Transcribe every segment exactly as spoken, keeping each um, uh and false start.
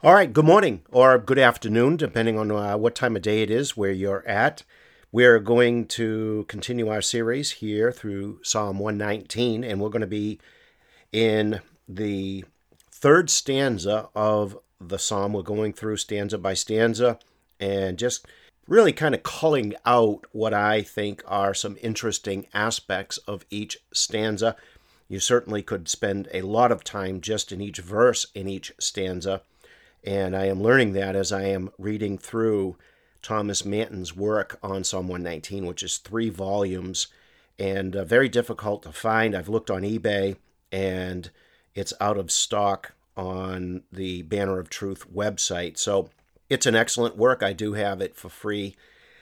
All right, good morning or good afternoon, depending on uh, what time of day it is where you're at. We're going to continue our series here through Psalm one nineteen, and we're going to be in the third stanza of the psalm. We're going through stanza by stanza and just really kind of culling out what I think are some interesting aspects of each stanza. You certainly could spend a lot of time just in each verse in each stanza. And I am learning that as I am reading through Thomas Manton's work on Psalm one nineteen, which is three volumes and uh, very difficult to find. I've looked on eBay and it's out of stock on the Banner of Truth website. So it's an excellent work. I do have it for free,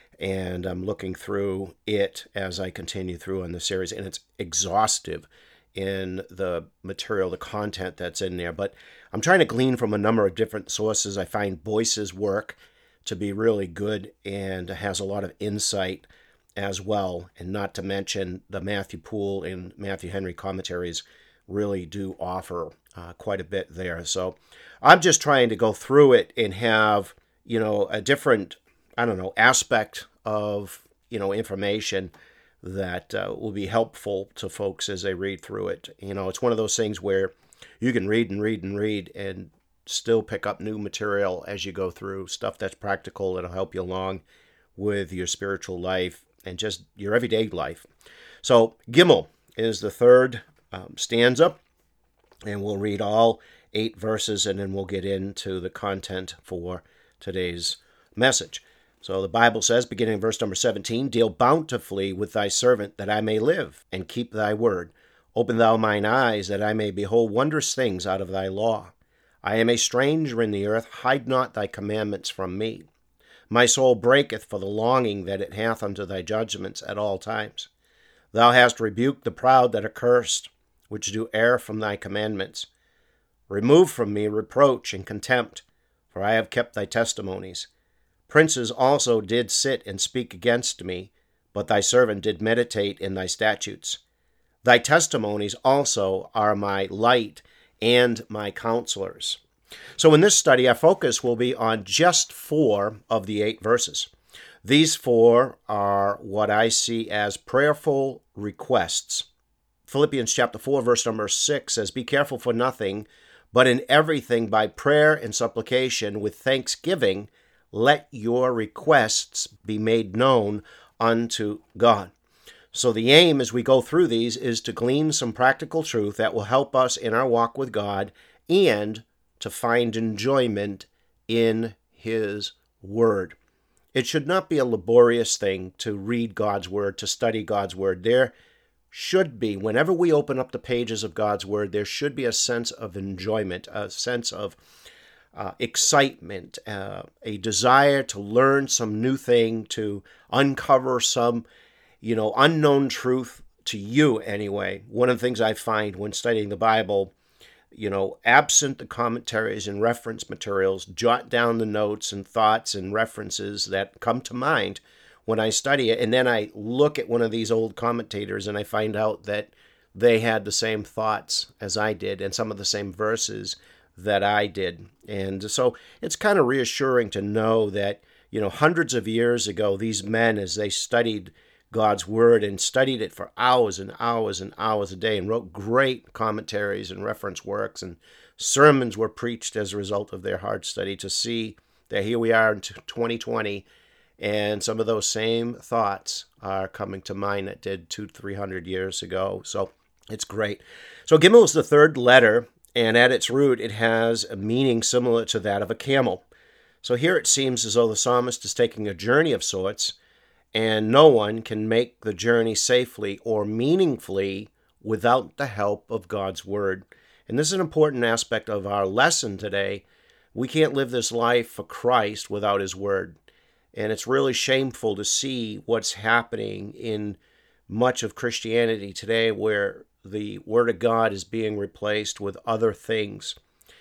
and I'm looking through it as I continue through on the series, and it's exhaustive in the material, the content that's in there. But I'm trying to glean from a number of different sources. I find Boyce's work to be really good and has a lot of insight as well. And not to mention the Matthew Poole and Matthew Henry commentaries really do offer uh, quite a bit there. So I'm just trying to go through it and have, you know, a different, I don't know, aspect of, you know, information that uh, will be helpful to folks as they read through it. You know, it's one of those things where you can read and read and read and still pick up new material as you go through, stuff that's practical that'll help you along with your spiritual life and just your everyday life. So Gimel is the third um, stanza, and we'll read all eight verses, and then we'll get into the content for today's message. So the Bible says, beginning in verse number seventeen, "Deal bountifully with thy servant, that I may live, and keep thy word. Open thou mine eyes, that I may behold wondrous things out of thy law. I am a stranger in the earth, hide not thy commandments from me. My soul breaketh for the longing that it hath unto thy judgments at all times. Thou hast rebuked the proud that are cursed, which do err from thy commandments. Remove from me reproach and contempt, for I have kept thy testimonies. Princes also did sit and speak against me, but thy servant did meditate in thy statutes. Thy testimonies also are my light and my counselors." So in this study, our focus will be on just four of the eight verses. These four are what I see as prayerful requests. Philippians chapter four, verse number six says, "Be careful for nothing, but in everything by prayer and supplication with thanksgiving, let your requests be made known unto God." So the aim as we go through these is to glean some practical truth that will help us in our walk with God and to find enjoyment in His Word. It should not be a laborious thing to read God's Word, to study God's Word. There should be, whenever we open up the pages of God's Word, there should be a sense of enjoyment, a sense of Uh, excitement, uh, a desire to learn some new thing, to uncover some, you know, unknown truth to you anyway. One of the things I find when studying the Bible, you know, absent the commentaries and reference materials, jot down the notes and thoughts and references that come to mind when I study it. And then I look at one of these old commentators and I find out that they had the same thoughts as I did and some of the same verses that I did. And so it's kind of reassuring to know that, you know, hundreds of years ago, these men, as they studied God's Word and studied it for hours and hours and hours a day and wrote great commentaries and reference works, and sermons were preached as a result of their hard study, to see that here we are in twenty twenty, and some of those same thoughts are coming to mind that did two, three hundred years ago. So it's great. So Gimel is the third letter, and at its root, it has a meaning similar to that of a camel. So here it seems as though the psalmist is taking a journey of sorts, and no one can make the journey safely or meaningfully without the help of God's Word. And this is an important aspect of our lesson today. We can't live this life for Christ without His Word. And it's really shameful to see what's happening in much of Christianity today, where the Word of God is being replaced with other things.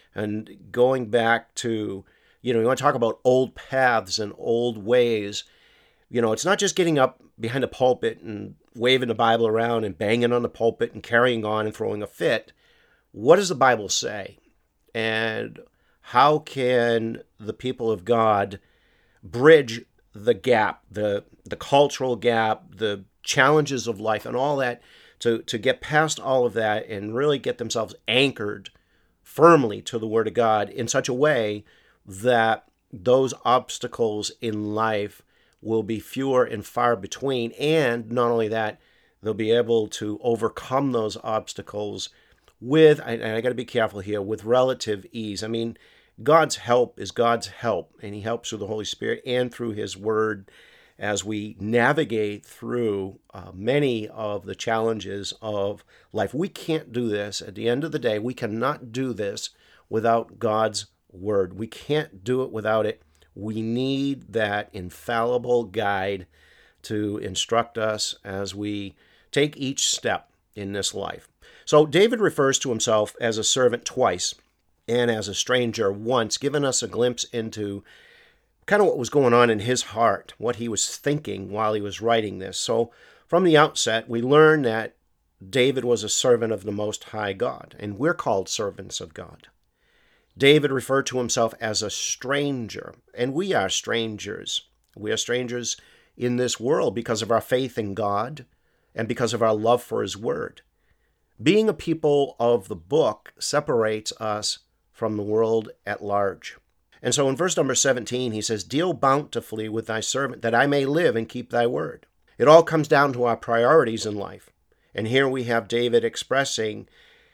And going back to, you know, you want to talk about old paths and old ways. You know, it's not just getting up behind a pulpit and waving the Bible around and banging on the pulpit and carrying on and throwing a fit. What does the Bible say? And How can the people of God bridge the gap, the the cultural gap, the challenges of life and all that, to, to get past all of that and really get themselves anchored firmly to the Word of God in such a way that those obstacles in life will be fewer and far between. And not only that, they'll be able to overcome those obstacles with, and I got to be careful here, with relative ease. I mean, God's help is God's help, and He helps through the Holy Spirit and through His Word as we navigate through uh, many of the challenges of life. We can't do this. At the end of the day, we cannot do this without God's Word. We can't do it without it. We need that infallible guide to instruct us as we take each step in this life. So David refers to himself as a servant twice and as a stranger once, giving us a glimpse into kind of what was going on in his heart, what he was thinking while he was writing this. So from the outset, we learn that David was a servant of the Most High God, and we're called servants of God. David referred to himself as a stranger, and we are strangers. We are strangers in this world because of our faith in God and because of our love for His Word. Being a people of the book separates us from the world at large. And so in verse number seventeen, he says, "Deal bountifully with thy servant, that I may live and keep thy word." It all comes down to our priorities in life. And here we have David expressing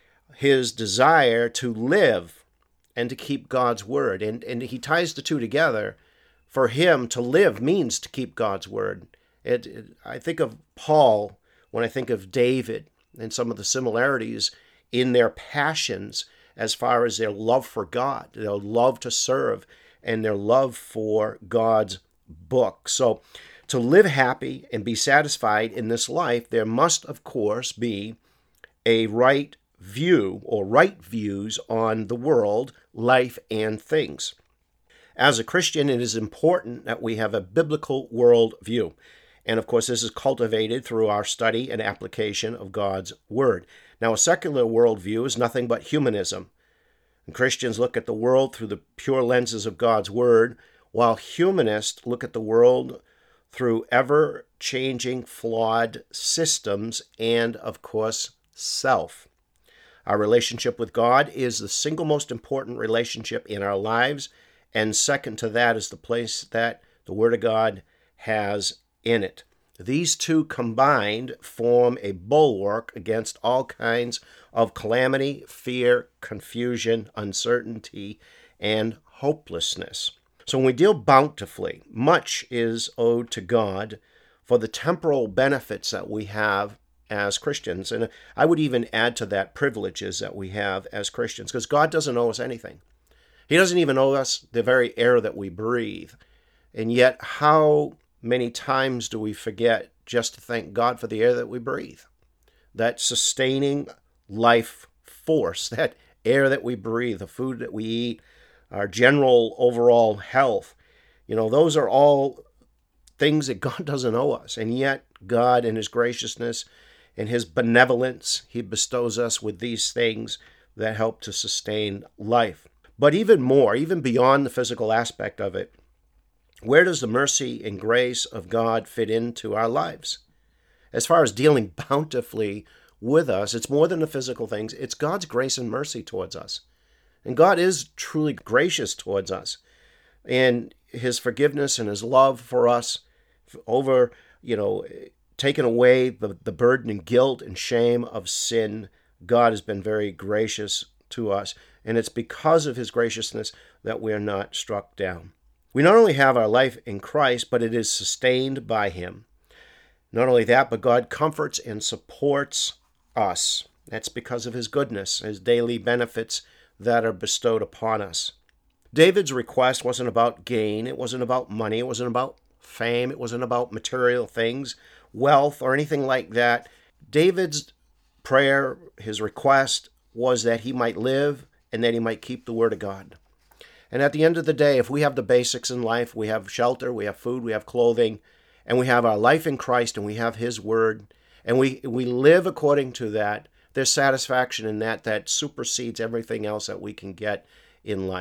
his desire to live and to keep God's word. And, and he ties the two together. For him, to live means to keep God's word. It, it, I think of Paul when I think of David and some of the similarities in their passions as far as their love for God, their love to serve, and their love for God's book. So to live happy and be satisfied in this life, there must, of course, be a right view or right views on the world, life, and things. As a Christian, it is important that we have a biblical world view. And of course, this is cultivated through our study and application of God's Word. Now, a secular worldview is nothing but humanism. And Christians look at the world through the pure lenses of God's Word, while humanists look at the world through ever-changing, flawed systems and, of course, self. Our relationship with God is the single most important relationship in our lives, and second to that is the place that the Word of God has in it. These two combined form a bulwark against all kinds of calamity, fear, confusion, uncertainty, and hopelessness. So when we deal bountifully, much is owed to God for the temporal benefits that we have as Christians. And I would even add to that privileges that we have as Christians, because God doesn't owe us anything. He doesn't even owe us the very air that we breathe. And yet, how many times do we forget just to thank God for the air that we breathe? That sustaining life force, that air that we breathe, the food that we eat, our general overall health. You know, those are all things that God doesn't owe us. And yet, God, in His graciousness and His benevolence, He bestows us with these things that help to sustain life. But even more, even beyond the physical aspect of it, where does the mercy and grace of God fit into our lives? As far as dealing bountifully with us, it's more than the physical things. It's God's grace and mercy towards us. And God is truly gracious towards us. And His forgiveness and His love for us over, you know, taking away the, the burden and guilt and shame of sin, God has been very gracious to us. And it's because of His graciousness that we are not struck down. We not only have our life in Christ, but it is sustained by Him. Not only that, but God comforts and supports us. That's because of His goodness, His daily benefits that are bestowed upon us. David's request wasn't about gain. It wasn't about money. It wasn't about fame. It wasn't about material things, wealth, or anything like that. David's prayer, his request, was that he might live and that he might keep the Word of God. And at the end of the day, if we have the basics in life, we have shelter, we have food, we have clothing, and we have our life in Christ, and we have His Word, and we, we live according to that, there's satisfaction in that that supersedes everything else that we can get in life.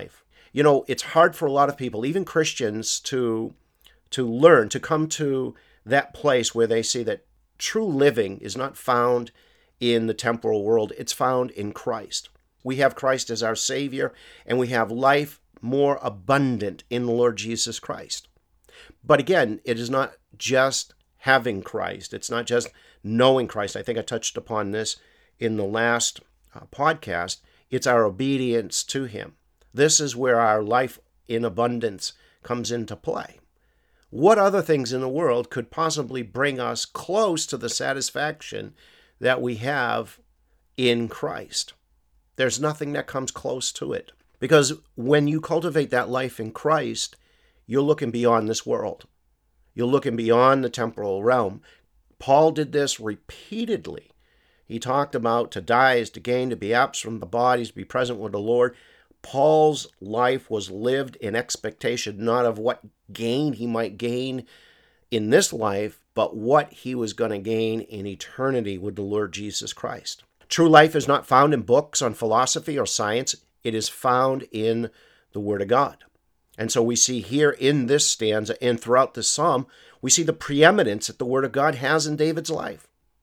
You know, it's hard for a lot of people, even Christians, to to learn, to come to that place where they see that true living is not found in the temporal world. It's found in Christ. We have Christ as our Savior, and we have life more abundant in the Lord Jesus Christ. But again, it is not just having Christ. It's not just knowing Christ. I think I touched upon this in the last uh, podcast. It's our obedience to Him. This is where our life in abundance comes into play. What other things in the world could possibly bring us close to the satisfaction that we have in Christ? There's nothing that comes close to it. Because when you cultivate that life in Christ, you're looking beyond this world. You're looking beyond the temporal realm. Paul did this repeatedly. He talked about to die is to gain, to be absent from the body is to be present with the Lord. Paul's life was lived in expectation not of what gain he might gain in this life, but what he was going to gain in eternity with the Lord Jesus Christ. True life is not found in books on philosophy or science. It is found in the Word of God. And so we see here in this stanza and throughout the psalm, we see the preeminence that the Word of God has in David's life.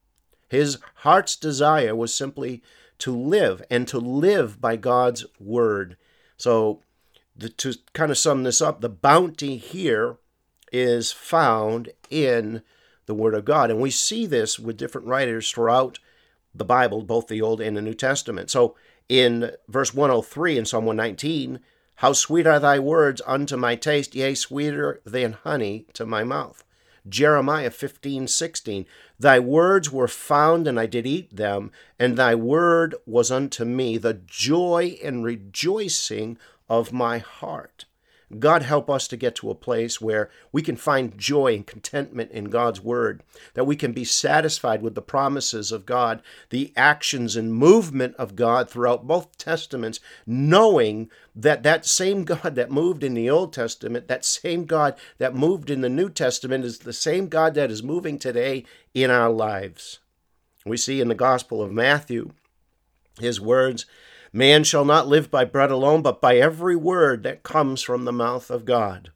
His heart's desire was simply to live and to live by God's Word. So the, to kind of sum this up, the bounty here is found in the Word of God. And we see this with different writers throughout the Bible, both the Old and the New Testament. So in verse one oh three in Psalm one nineteen, how sweet are thy words unto my taste, yea, sweeter than honey to my mouth. Jeremiah fifteen sixteen, thy words were found, and I did eat them, and thy word was unto me the joy and rejoicing of my heart. God help us to get to a place where we can find joy and contentment in God's word, that we can be satisfied with the promises of God, the actions and movement of God throughout both testaments, knowing that that same God that moved in the Old Testament, that same God that moved in the New Testament is the same God that is moving today in our lives. We see in the Gospel of Matthew, his words, man shall not live by bread alone, but by every word that comes from the mouth of God.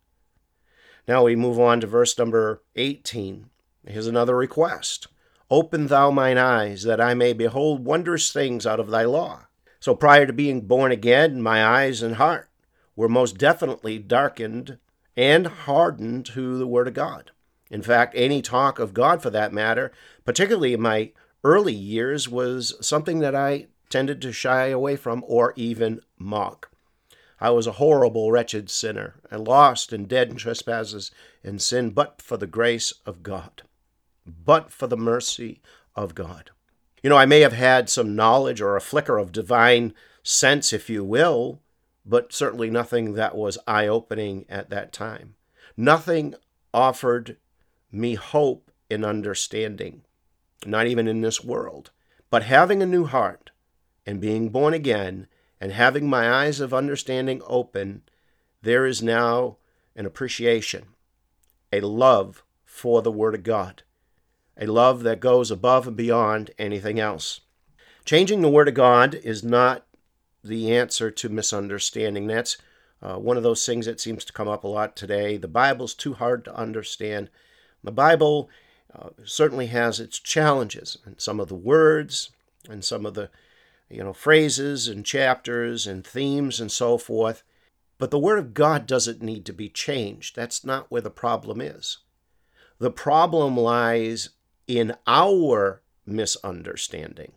Now we move on to verse number eighteen. Here's another request. Open thou mine eyes, that I may behold wondrous things out of thy law. So prior to being born again, my eyes and heart were most definitely darkened and hardened to the Word of God. In fact, any talk of God, for that matter, particularly in my early years, was something that I tended to shy away from or even mock. I was a horrible, wretched sinner, and lost and dead in trespasses and sin, but for the grace of God, but for the mercy of God. You know, I may have had some knowledge or a flicker of divine sense, if you will, but certainly nothing that was eye-opening at that time. Nothing offered me hope and understanding, not even in this world. But having a new heart, and being born again, and having my eyes of understanding open, there is now an appreciation, a love for the Word of God, a love that goes above and beyond anything else. Changing the Word of God is not the answer to misunderstanding. That's uh, one of those things that seems to come up a lot today. The Bible's too hard to understand. The Bible uh, certainly has its challenges, and some of the words, and some of the you know, phrases and chapters and themes and so forth. But the Word of God doesn't need to be changed. That's not where the problem is. The problem lies in our misunderstanding.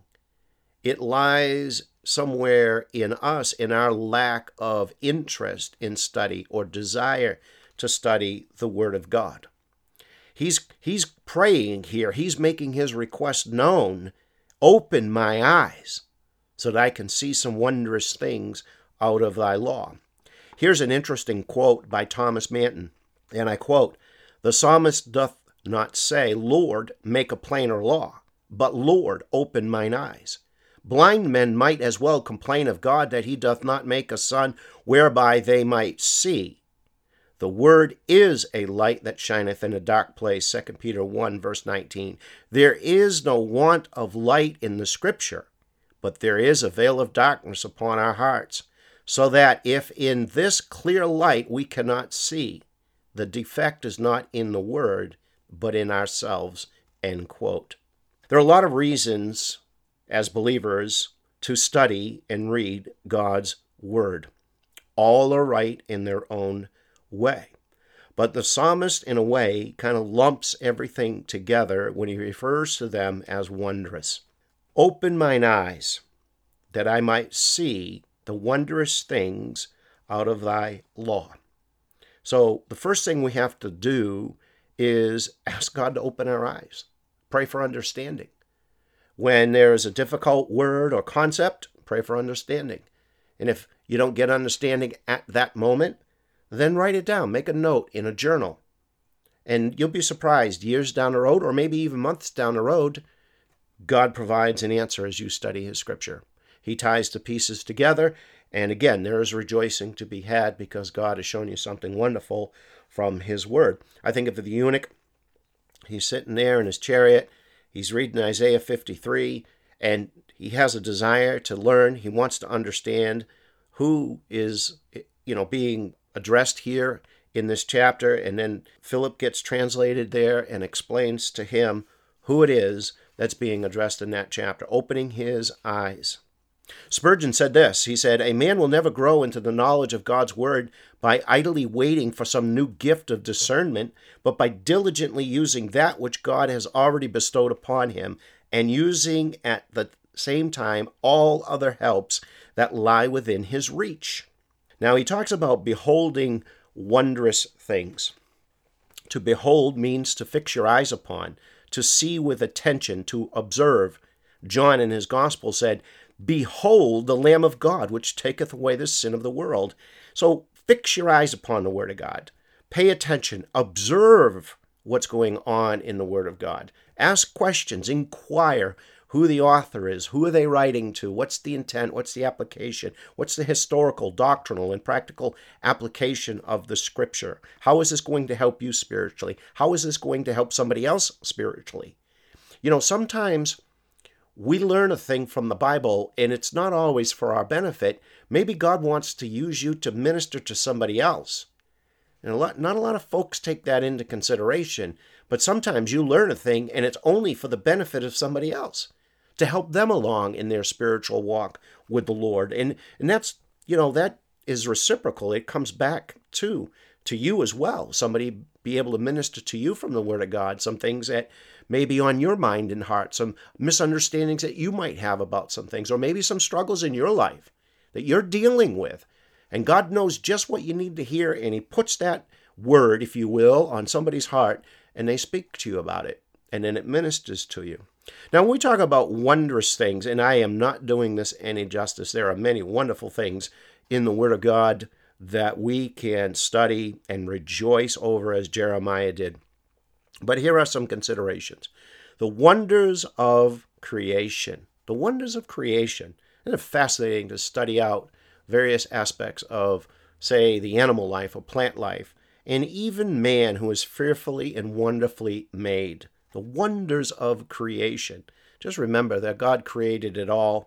It lies somewhere in us, in our lack of interest in study or desire to study the Word of God. He's, he's praying here. He's making his request known. Open my eyes, so that I can see some wondrous things out of thy law. Here's an interesting quote by Thomas Manton, and I quote, the psalmist doth not say, Lord, make a plainer law, but Lord, open mine eyes. Blind men might as well complain of God that he doth not make a sun whereby they might see. The word is a light that shineth in a dark place, Second Peter one, verse nineteen. There is no want of light in the Scripture, but there is a veil of darkness upon our hearts. so that if in this clear light we cannot see, the defect is not in the Word, but in ourselves, end quote. There are a lot of reasons as believers to study and read God's Word. All are right in their own way. But the psalmist, in a way, kind of lumps everything together when he refers to them as wondrous. Open mine eyes, that I might see the wondrous things out of thy law. So the first thing we have to do is ask God to open our eyes. Pray for understanding. When there's a difficult word or concept, pray for understanding. And if you don't get understanding at that moment, then write it down. Make a note in a journal. And you'll be surprised, years down the road, or maybe even months down the road, God provides an answer as you study His Scripture. He ties the pieces together, and again, there is rejoicing to be had because God has shown you something wonderful from His Word. I think of the eunuch. He's sitting there in his chariot. He's reading Isaiah fifty-three, and he has a desire to learn. He wants to understand who is, you know, being addressed here in this chapter. And then Philip gets translated there and explains to him who it is that's being addressed in that chapter, opening his eyes. Spurgeon said this. He said, "A man will never grow into the knowledge of God's Word by idly waiting for some new gift of discernment, but by diligently using that which God has already bestowed upon him and using at the same time all other helps that lie within his reach." Now he talks about beholding wondrous things. To behold means to fix your eyes upon, to see with attention, to observe. John in his gospel said, "Behold the Lamb of God, which taketh away the sin of the world." So fix your eyes upon the Word of God. Pay attention. Observe what's going on in the Word of God. Ask questions. Inquire who the author is. Who are they writing to? What's the intent? What's the application? What's the historical, doctrinal, and practical application of the Scripture? How is this going to help you spiritually? How is this going to help somebody else spiritually? You know, sometimes we learn a thing from the Bible, and it's not always for our benefit. Maybe God wants to use you to minister to somebody else. And a lot, not a lot of folks take that into consideration, but sometimes you learn a thing, and it's only for the benefit of somebody else, to help them along in their spiritual walk with the Lord. And and that's, you know, that is reciprocal. It comes back to, to you as well. Somebody be able to minister to you from the Word of God, some things that may be on your mind and heart, some misunderstandings that you might have about some things, or maybe some struggles in your life that you're dealing with. And God knows just what you need to hear, and He puts that word, if you will, on somebody's heart, and they speak to you about it, and then it ministers to you. Now, when we talk about wondrous things, and I am not doing this any justice, there are many wonderful things in the Word of God that we can study and rejoice over as Jeremiah did. But here are some considerations. The wonders of creation. The wonders of creation. Isn't it fascinating to study out various aspects of, say, the animal life or plant life, and even man who is fearfully and wonderfully made. The wonders of creation. Just remember that God created it all.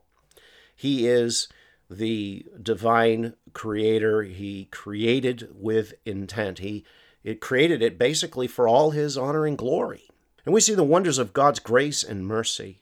He is the divine creator. He created with intent. He it created it basically for all His honor and glory. And we see the wonders of God's grace and mercy.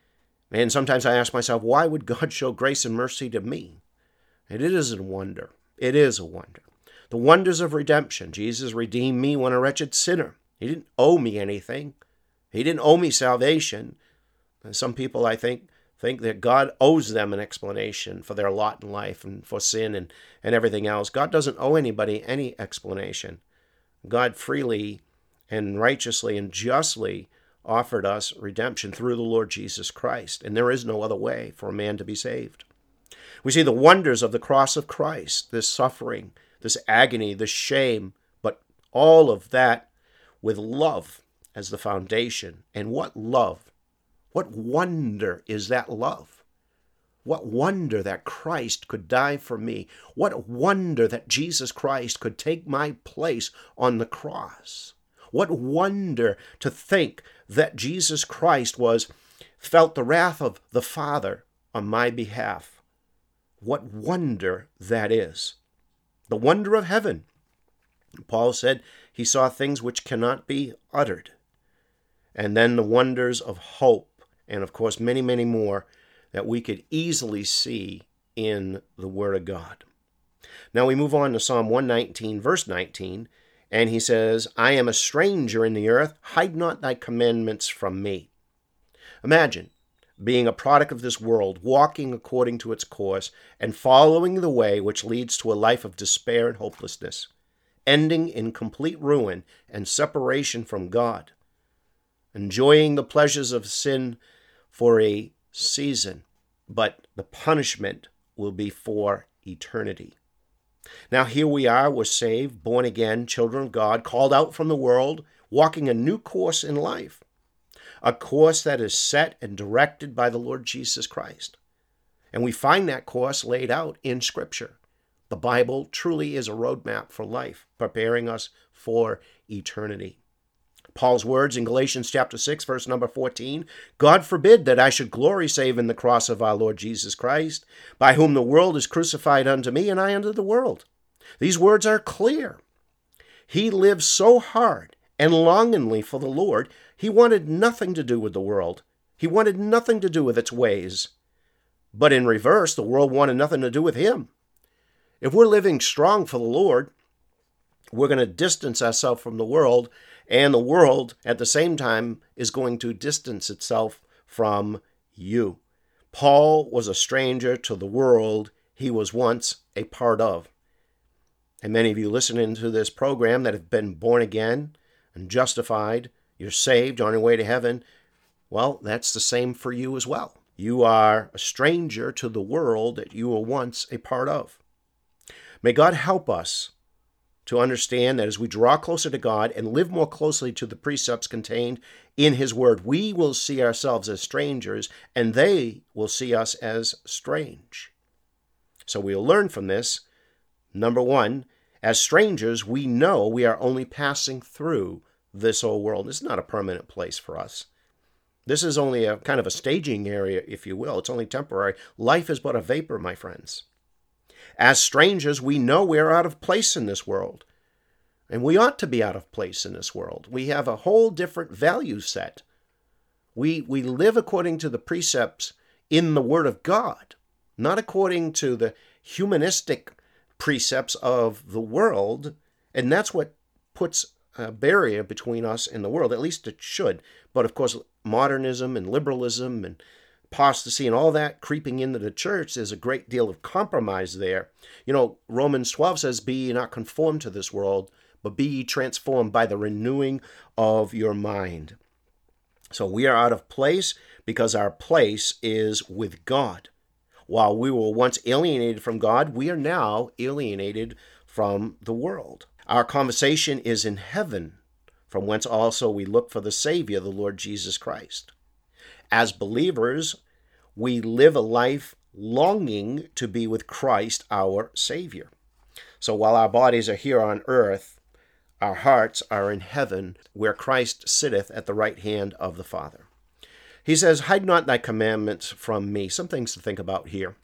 And sometimes I ask myself, why would God show grace and mercy to me? And it is a wonder. It is a wonder. The wonders of redemption. Jesus redeemed me when a wretched sinner. He didn't owe me anything. He didn't owe me salvation. And some people, I think, think that God owes them an explanation for their lot in life and for sin and, and everything else. God doesn't owe anybody any explanation. God freely and righteously and justly offered us redemption through the Lord Jesus Christ, and there is no other way for a man to be saved. We see the wonders of the cross of Christ, this suffering, this agony, this shame, but all of that with love as the foundation. And what love, what wonder is that love? What wonder that Christ could die for me. What wonder that Jesus Christ could take my place on the cross. What wonder to think that Jesus Christ was felt the wrath of the Father on my behalf. what wonder that is. The wonder of heaven. Paul said he saw things which cannot be uttered. And then the wonders of hope, and of course many, many more that we could easily see in the Word of God. Now we move on to Psalm one nineteen, verse nineteen, and he says, I am a stranger in the earth, hide not thy commandments from me. Imagine being a product of this world, walking according to its course, and following the way which leads to a life of despair and hopelessness, ending in complete ruin and separation from God, enjoying the pleasures of sin for a season, but the punishment will be for eternity. Now here we are, we're saved, born again, children of God, called out from the world, walking a new course in life, a course that is set and directed by the Lord Jesus Christ. And we find that course laid out in Scripture. The Bible truly is a roadmap for life, preparing us for eternity. Paul's words in Galatians chapter six, verse number fourteen, God forbid that I should glory save in the cross of our Lord Jesus Christ, by whom the world is crucified unto me, and I unto the world. These words are clear. He lived so hard and longingly for the Lord, he wanted nothing to do with the world. He wanted nothing to do with its ways. But in reverse, the world wanted nothing to do with him. If we're living strong for the Lord, we're going to distance ourselves from the world, and the world, at the same time, is going to distance itself from you. Paul was a stranger to the world he was once a part of. And many of you listening to this program that have been born again and justified, you're saved, on your way to heaven, well, that's the same for you as well. You are a stranger to the world that you were once a part of. May God help us to understand that as we draw closer to God and live more closely to the precepts contained in His Word, we will see ourselves as strangers, and they will see us as strange. So we'll learn from this. Number one, as strangers, we know we are only passing through this old world. It's not a permanent place for us. This is only a kind of a staging area, if you will. It's only temporary. Life is but a vapor, my friends. As strangers, we know we are out of place in this world. And we ought to be out of place in this world. We have a whole different value set. We, we live according to the precepts in the Word of God, not according to the humanistic precepts of the world. And that's what puts a barrier between us and the world. At least it should. But of course, modernism and liberalism and apostasy and all that creeping into the church, there's a great deal of compromise there. You know, Romans twelve says, be ye not conformed to this world, but be ye transformed by the renewing of your mind. So we are out of place because our place is with God. While we were once alienated from God, we are now alienated from the world. Our conversation is in heaven, from whence also we look for the Savior, the Lord Jesus Christ. As believers, we live a life longing to be with Christ, our Savior. So while our bodies are here on earth, our hearts are in heaven, where Christ sitteth at the right hand of the Father. He says, hide not thy commandments from me. Some things to think about here.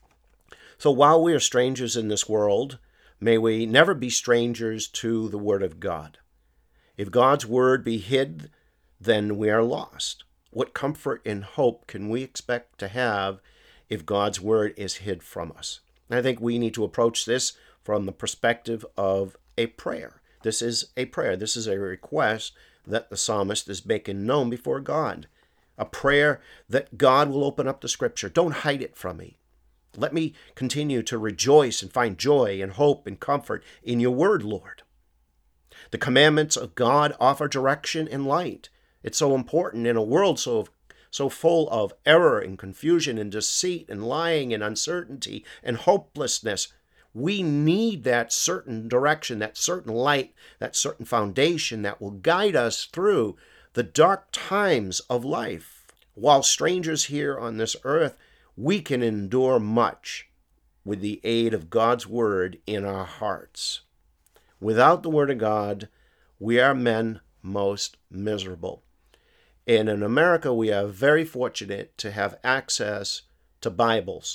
So while we are strangers in this world, may we never be strangers to the Word of God. If God's Word be hid, then we are lost. What comfort and hope can we expect to have if God's Word is hid from us? And I think we need to approach this from the perspective of a prayer. This is a prayer. This is a request that the psalmist is making known before God. A prayer that God will open up the Scripture. Don't hide it from me. Let me continue to rejoice and find joy and hope and comfort in your Word, Lord. The commandments of God offer direction and light. It's so important in a world so, so full of error and confusion and deceit and lying and uncertainty and hopelessness. We need that certain direction, that certain light, that certain foundation that will guide us through the dark times of life. While strangers here on this earth, we can endure much with the aid of God's Word in our hearts. Without the Word of God, we are men most miserable. And in America, we are very fortunate to have access to Bibles.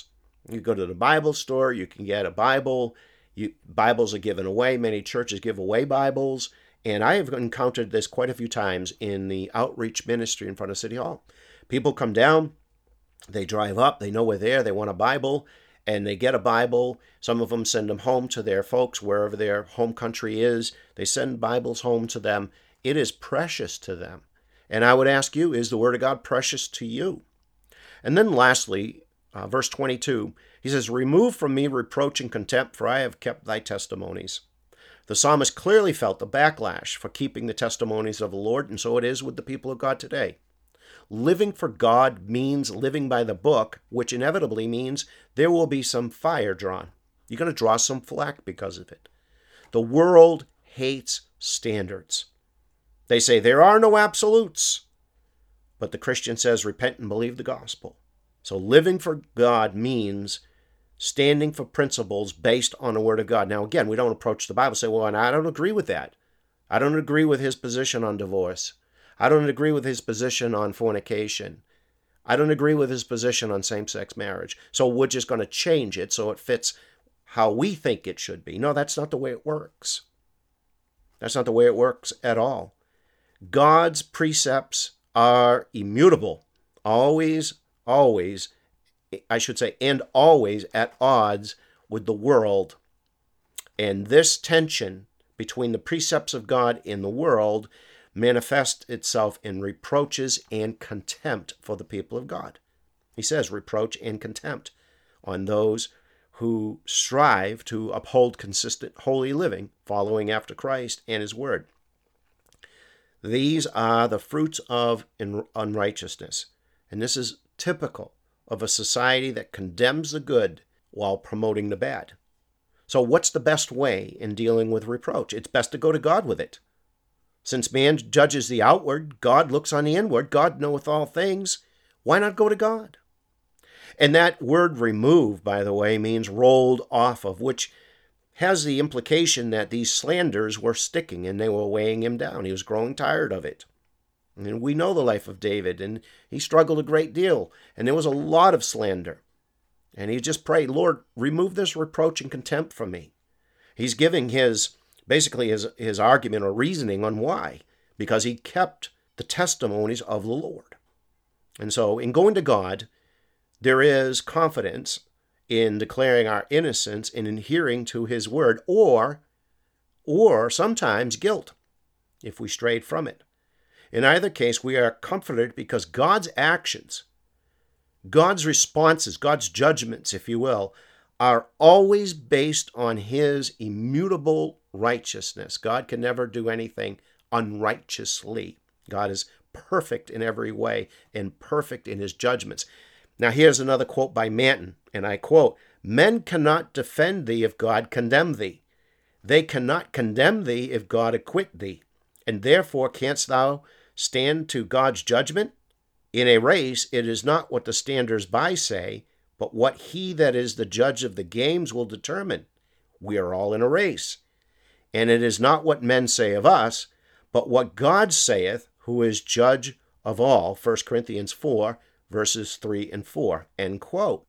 You go to the Bible store, you can get a Bible. You, Bibles are given away. Many churches give away Bibles. And I have encountered this quite a few times in the outreach ministry in front of City Hall. People come down, they drive up, they know we're there, they want a Bible, and they get a Bible. Some of them send them home to their folks, wherever their home country is. They send Bibles home to them. It is precious to them. And I would ask you, is the Word of God precious to you? And then lastly, uh, verse twenty-two, he says, remove from me reproach and contempt, for I have kept thy testimonies. The psalmist clearly felt the backlash for keeping the testimonies of the Lord, and so it is with the people of God today. Living for God means living by the book, which inevitably means there will be some fire drawn. You're going to draw some flack because of it. The world hates standards. They say there are no absolutes, but the Christian says repent and believe the gospel. So living for God means standing for principles based on the Word of God. Now, again, we don't approach the Bible and say, well, and I don't agree with that. I don't agree with his position on divorce. I don't agree with his position on fornication. I don't agree with his position on same-sex marriage. So we're just going to change it so it fits how we think it should be. No, that's not the way it works. That's not the way it works at all. God's precepts are immutable, always, always, I should say, and always at odds with the world. And this tension between the precepts of God and the world manifests itself in reproaches and contempt for the people of God. He says reproach and contempt on those who strive to uphold consistent holy living, following after Christ and his word. These are the fruits of unrighteousness. And this is typical of a society that condemns the good while promoting the bad. So what's the best way in dealing with reproach? It's best to go to God with it. Since man judges the outward, God looks on the inward. God knoweth all things. Why not go to God? And that word remove, by the way, means rolled off of, which has the implication that these slanders were sticking and they were weighing him down. He was growing tired of it. And we know the life of David, and he struggled a great deal, and there was a lot of slander. And he just prayed, Lord, remove this reproach and contempt from me. He's giving his, basically his, his argument or reasoning on why, because he kept the testimonies of the Lord. And so in going to God, there is confidence in declaring our innocence and adhering to his word, or, or sometimes guilt if we strayed from it. In either case, we are comforted because God's actions, God's responses, God's judgments, if you will, are always based on his immutable righteousness. God can never do anything unrighteously. God is perfect in every way and perfect in his judgments. Now here's another quote by Manton, and I quote, "Men cannot defend thee if God condemn thee. They cannot condemn thee if God acquit thee. And therefore canst thou stand to God's judgment? In a race, it is not what the standers by say, but what he that is the judge of the games will determine. We are all in a race. And it is not what men say of us, but what God saith, who is judge of all." First Corinthians four, verses three and four, end quote.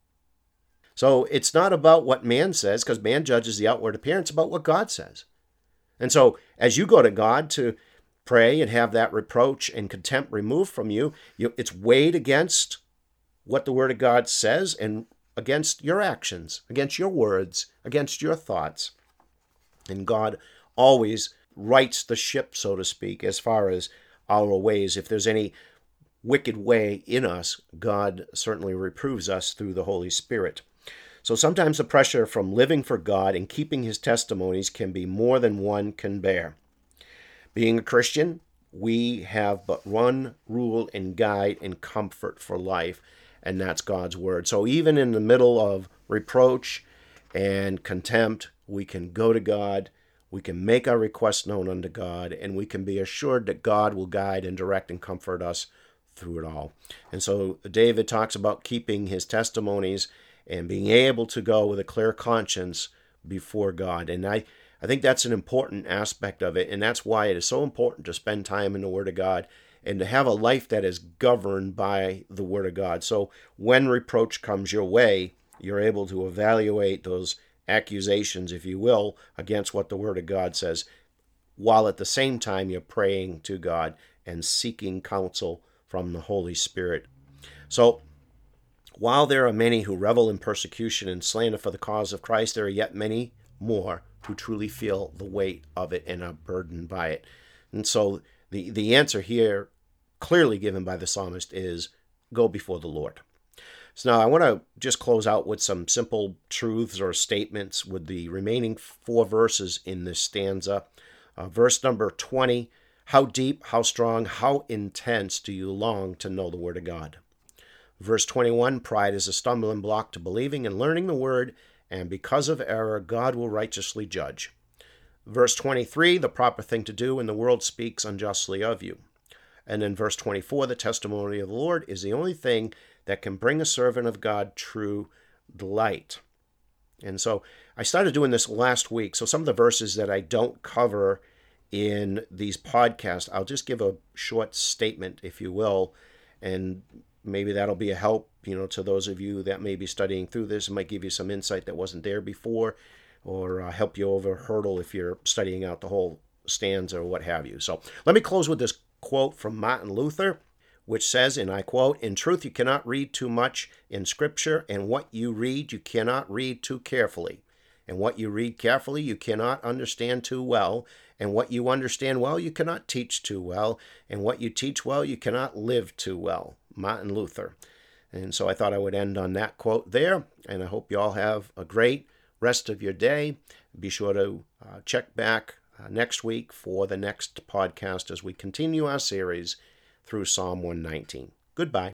So it's not about what man says, because man judges the outward appearance, about what God says. And so as you go to God to pray and have that reproach and contempt removed from you, you it's weighed against what the Word of God says and against your actions, against your words, against your thoughts. And God always rights the ship, so to speak, as far as our ways. If there's any wicked way in us, God certainly reproves us through the Holy Spirit. So sometimes the pressure from living for God and keeping his testimonies can be more than one can bear. Being a Christian, we have but one rule and guide and comfort for life, and that's God's word. So even in the middle of reproach and contempt, we can go to God, we can make our requests known unto God, and we can be assured that God will guide and direct and comfort us through it all. And so David talks about keeping his testimonies and being able to go with a clear conscience before God. And I, I think that's an important aspect of it, and that's why it is so important to spend time in the Word of God and to have a life that is governed by the Word of God. So when reproach comes your way, you're able to evaluate those accusations, if you will, against what the Word of God says, while at the same time you're praying to God and seeking counsel from the Holy Spirit. So, while there are many who revel in persecution and slander for the cause of Christ, there are yet many more who truly feel the weight of it and are burdened by it. And so the, the answer here, clearly given by the psalmist, is go before the Lord. So now I want to just close out with some simple truths or statements with the remaining four verses in this stanza. Uh, verse number twenty, how deep, how strong, how intense do you long to know the Word of God? Verse twenty-one, pride is a stumbling block to believing and learning the Word, and because of error, God will righteously judge. Verse twenty-three, the proper thing to do when the world speaks unjustly of you. And then verse twenty-four, the testimony of the Lord is the only thing that can bring a servant of God true delight. And so I started doing this last week. So some of the verses that I don't cover in these podcasts, I'll just give a short statement, if you will, and maybe that'll be a help, you know, to those of you that may be studying through this. It might give you some insight that wasn't there before, or uh, help you over a hurdle if you're studying out the whole stanza or what have you. So let me close with this quote from Martin Luther, which says, and I quote, "In truth, you cannot read too much in Scripture, and what you read, you cannot read too carefully. And what you read carefully, you cannot understand too well. And what you understand well, you cannot teach too well. And what you teach well, you cannot live too well." Martin Luther. And so I thought I would end on that quote there, and I hope you all have a great rest of your day. Be sure to uh, check back uh, next week for the next podcast as we continue our series through Psalm one nineteen. Goodbye.